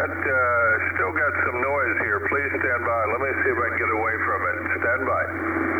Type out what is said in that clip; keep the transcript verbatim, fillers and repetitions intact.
got, uh, still got some noise here. Please stand by. Let me see if I can get away from it. Stand by.